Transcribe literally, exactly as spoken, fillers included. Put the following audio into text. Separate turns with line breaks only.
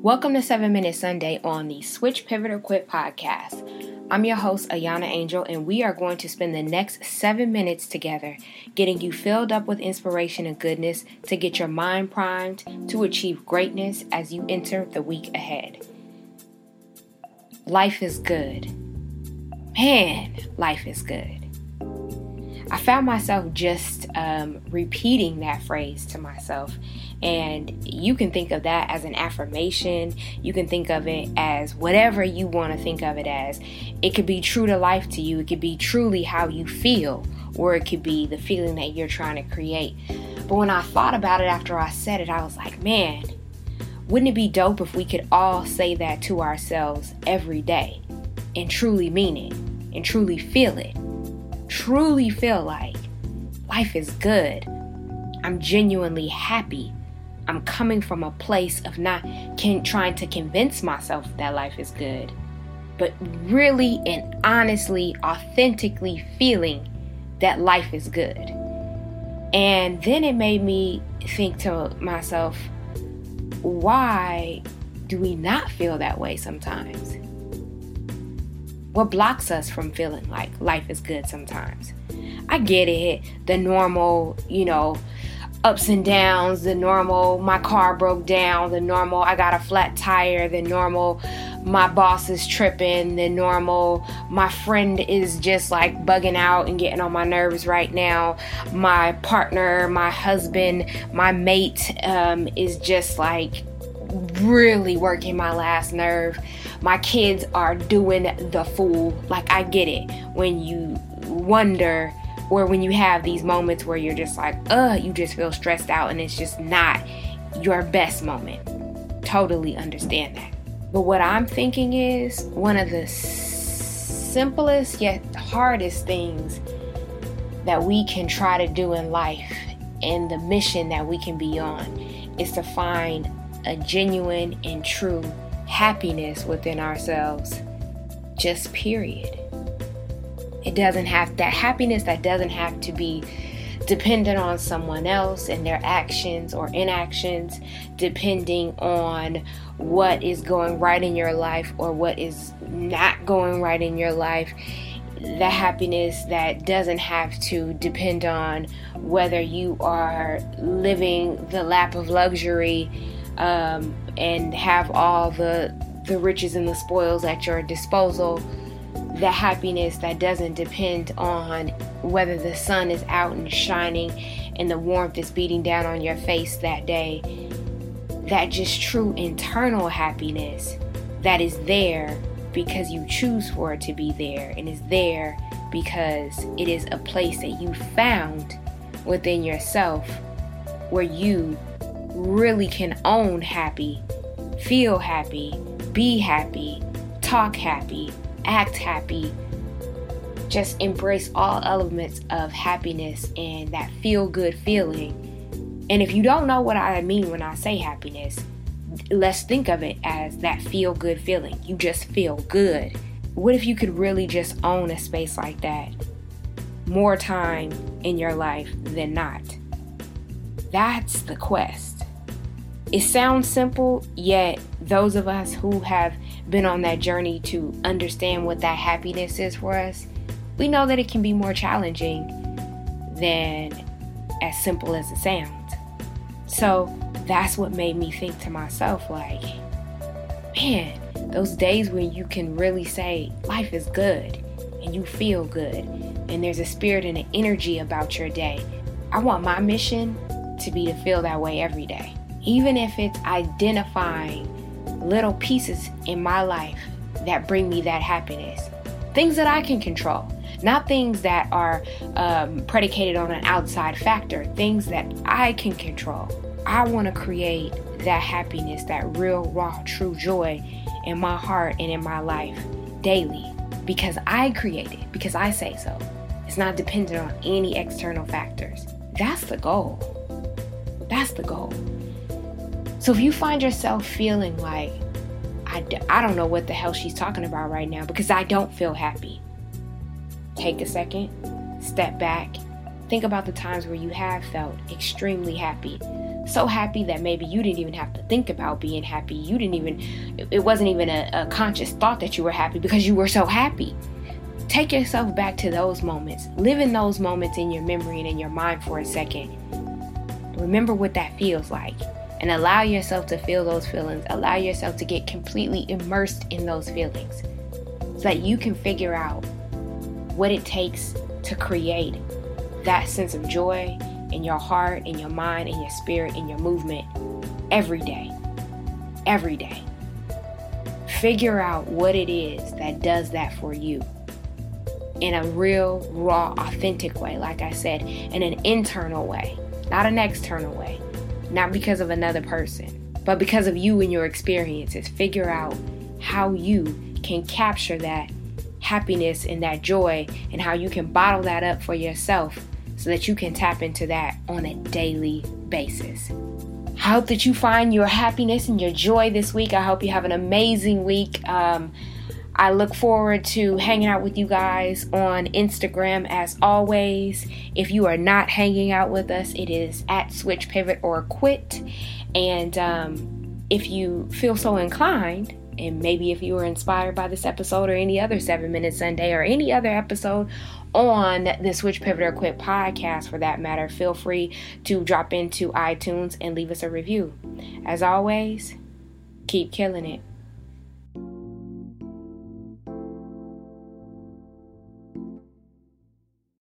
Welcome to seven Minute Sunday on the Switch, Pivot, or Quit podcast. I'm your host, Ayana Angel, and we are going to spend the next seven minutes together getting you filled up with inspiration and goodness to get your mind primed to achieve greatness as you enter the week ahead. Life is good. Man, life is good. I found myself just um, repeating that phrase to myself. And you can think of that as an affirmation. You can think of it as whatever you want to think of it as. It could be true to life to you. It could be truly how you feel, or it could be the feeling that you're trying to create. But when I thought about it after I said it, I was like, man, wouldn't it be dope if we could all say that to ourselves every day and truly mean it and truly feel it? Truly feel like life is good. I'm genuinely happy. I'm coming from a place of not can, trying to convince myself that life is good, but really and honestly, authentically feeling that life is good. And then it made me think to myself, why do we not feel that way sometimes? What blocks us from feeling like life is good sometimes? I get it, the normal, you know, ups and downs, the normal, my car broke down, the normal, I got a flat tire, the normal, my boss is tripping, the normal, my friend is just like bugging out and getting on my nerves right now, my partner, my husband, my mate um, is just like really working my last nerve. My kids are doing the fool. Like, I get it when you wonder, or when you have these moments where you're just like, uh, you just feel stressed out and it's just not your best moment. Totally understand that. But what I'm thinking is one of the s- simplest yet hardest things that we can try to do in life, and the mission that we can be on, is to find a genuine and true happiness within ourselves. Just period. It doesn't have that happiness that doesn't have to be dependent on someone else and their actions or inactions, depending on what is going right in your life or what is not going right in your life. The happiness that doesn't have to depend on whether you are living the lap of luxury um, and have all the the riches and the spoils at your disposal. The happiness that doesn't depend on whether the sun is out and shining and the warmth is beating down on your face that day. That just true internal happiness that is there because you choose for it to be there, and is there because it is a place that you found within yourself where you really can own happy, feel happy, be happy, talk happy, act happy. Just embrace all elements of happiness and that feel good feeling. And if you don't know what I mean when I say happiness, let's think of it as that feel good feeling. You just feel good. What if you could really just own a space like that more time in your life than not? That's the quest. It sounds simple, yet those of us who have been on that journey to understand what that happiness is for us, we know that it can be more challenging than as simple as it sounds. So that's what made me think to myself, like, man, those days when you can really say life is good and you feel good and there's a spirit and an energy about your day. I want my mission to be to feel that way every day. Even if it's identifying little pieces in my life that bring me that happiness. Things that I can control. Not things that are um, predicated on an outside factor. Things that I can control. I want to create that happiness, that real, raw, true joy in my heart and in my life daily. Because I create it. Because I say so. It's not dependent on any external factors. That's the goal. That's the goal. So if you find yourself feeling like, I, d- I don't know what the hell she's talking about right now because I don't feel happy, take a second, step back, think about the times where you have felt extremely happy, So happy that maybe you didn't even have to think about being happy. You didn't even, it wasn't even a, a conscious thought that you were happy because you were so happy. Take yourself back to those moments. Live in those moments in your memory and in your mind for a second. Remember what that feels like and allow yourself to feel those feelings. Allow yourself to get completely immersed in those feelings so that you can figure out what it takes to create that sense of joy in your heart, in your mind, in your spirit, in your movement every day. Every day. Figure out what it is that does that for you in a real, raw, authentic way. Like I said, in an internal way, not an external way. Not because of another person, but because of you and your experiences. Figure out how you can capture that happiness and that joy and how you can bottle that up for yourself so that you can tap into that on a daily basis. I hope that you find your happiness and your joy this week. I hope you have an amazing week. Um, I look forward to hanging out with you guys on Instagram as always. If you are not hanging out with us, it is at Switch, Pivot, or Quit. And um, if you feel so inclined, and maybe if you were inspired by this episode or any other seven Minute Sunday or any other episode on the Switch, Pivot, or Quit podcast for that matter, feel free to drop into iTunes and leave us a review. As always, keep killing it.